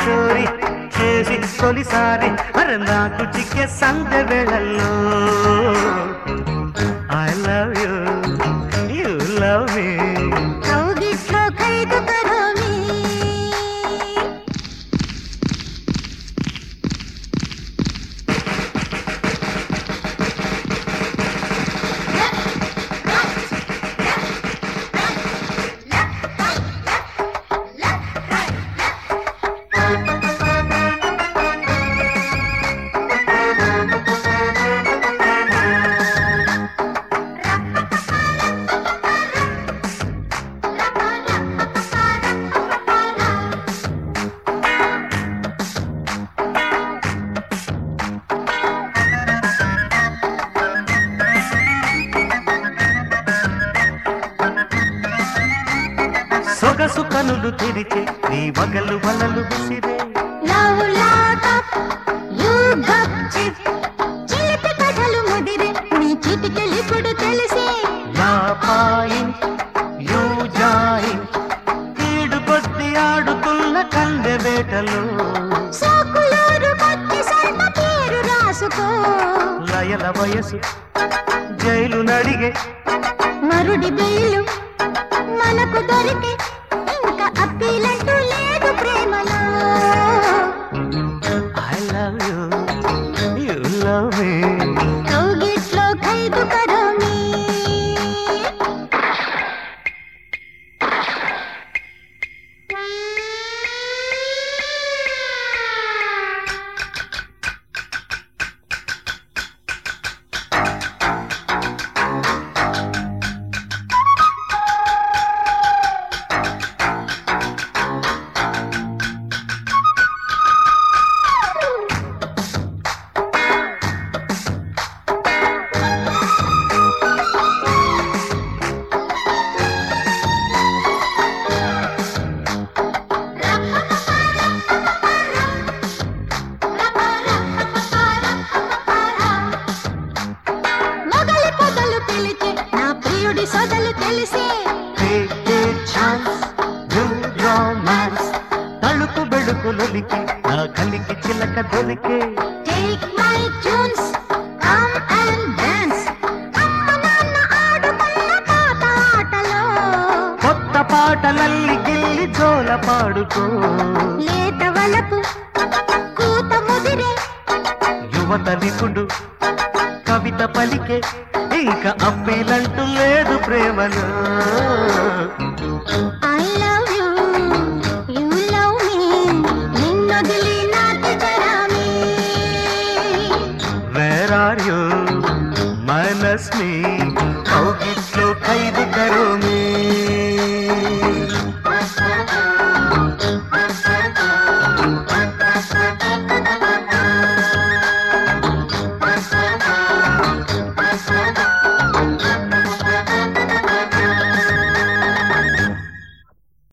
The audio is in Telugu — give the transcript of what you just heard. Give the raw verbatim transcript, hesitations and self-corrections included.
చోరీ చేసి తొలిసారి అరే నాకు చిక్కే సంధ్య వేళల్లో I love you you love me కౌగిట్లో ఖైదు కరో మీ సొగసు కనులు తెరిచే నీ వగలు వలలు విసిరే లవ్ లాకప్ యు గప్ చిప్ చిలిపి కథలు ముదిరే నీ చిటికెలిపుడు తెలిసే నా పాయింట్ యూ జాయింట్ ఈడు కొద్ది ఆడుతున్న కందె వేటలు సోకులూరు కొట్టి సర్వ పేరు రాసుకో లయల వయసు జైలు నడిగే మరుడి బెయిలు మనకు దొరికే ఇంకా అప్పీలంటూ లేదు ప్రేమలో I love you you love me కౌగిట్లో ఖైదు కరో మీ మొగలి పొదలు పిలిచే నా ప్రియుడి సొదలు తెలిసే Take a chance, do romance. తలుపు బెడుకులొలికి నా కలికి చిలక దొరికే take my tunes come and dance అమ్మ నాన్న ఆడుకున్న పాత ఆటలో కొత్త పాటలల్లి గిల్లి జోల పాడుకో లేత వలపు కూత ముదిరే యువత నిపుడు కవిత పలికే ఇంకా అప్పీలంటూ లేదు ప్రేమలో I love you you love me నిన్నొదిలి నాటి జరామి where are you minus me కౌగిట్లో ఖైదు కరో మీ